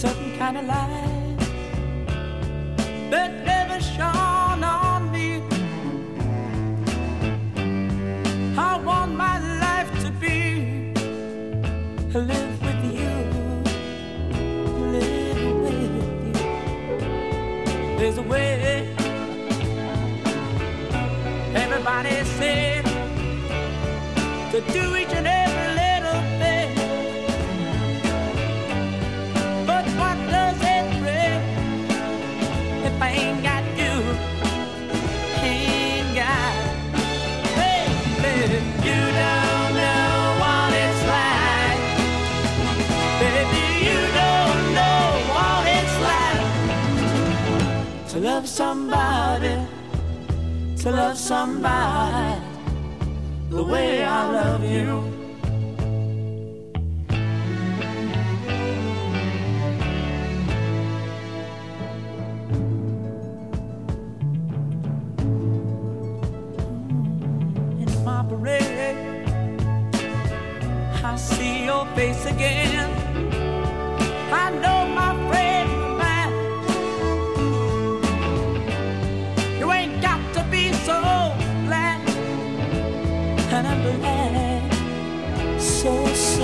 certain kind of light that never shone on me. I want my life to be live with you, live with you. There's a way. Everybody said to do each and every little thing, but what does it bring if I ain't got you? Ain't got, baby, you don't know what it's like. Baby, you don't know what it's like to love somebody, to love somebody the way I love you. In my parade, I see your face again. I know my friend of mine, you ain't got to be so glad. And I'm glad, so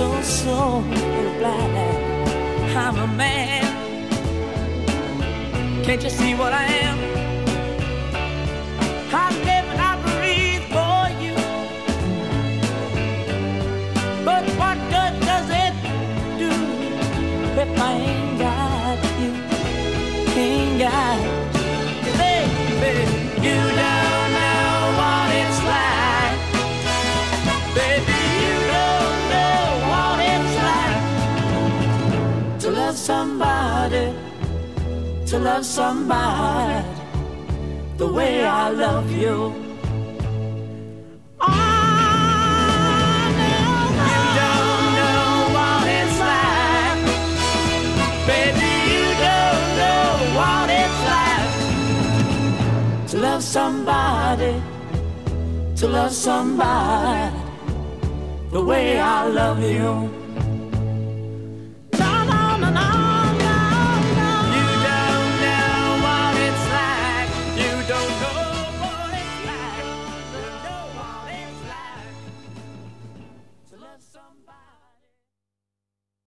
glad I'm a man. Can't you see what I am? I live and I breathe for you. But what good does it do if I ain't got you? Ain't got you, baby. You don't know what it's like. Baby, you don't know what it's like to love somebody, to love somebody the way I love you. Oh, no, you don't know what it's like. Baby, you don't know what it's like to love somebody, to love somebody the way I love you.